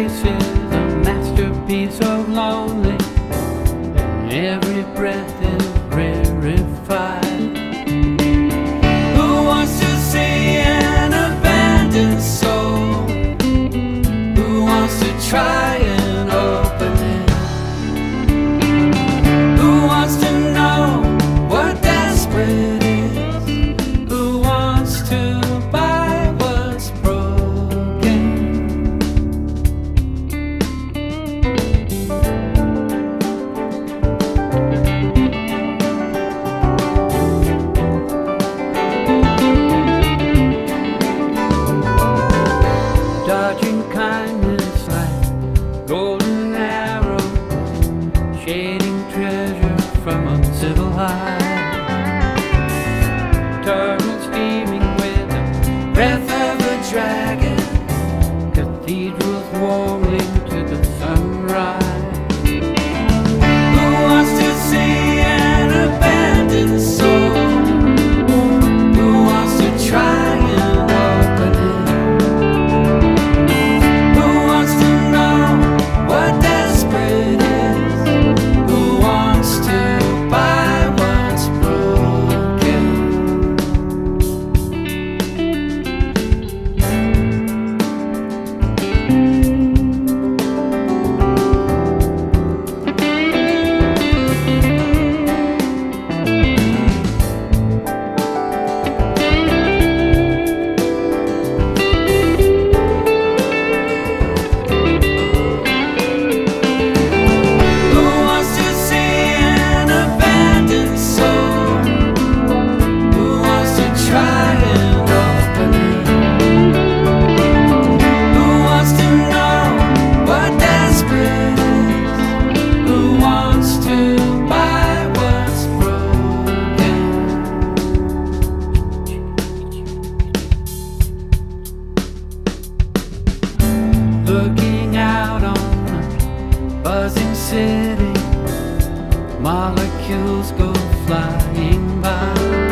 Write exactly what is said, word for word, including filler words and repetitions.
face is a masterpiece of lonely, and every breath is rarefied. Who wants to see an abandoned soul? Who wants to try and open it? Who wants to know what desperate is? Who wants to buy what's broken? Dodging kindness like golden arrows, shading treasure from a civil high. Turtle steaming with the breath of a dragon, cathedrals warming to the sunrise. Who wants to see an abandoned soul? Who wants to try and open it? Who wants to know what desperate is? Who wants to buy what's broken? Who wants to see an abandoned soul? Who wants to try and open it? Who wants to know what desperate is? Who wants to buy what's broken? Looking out on a buzzing city, molecules go flying by.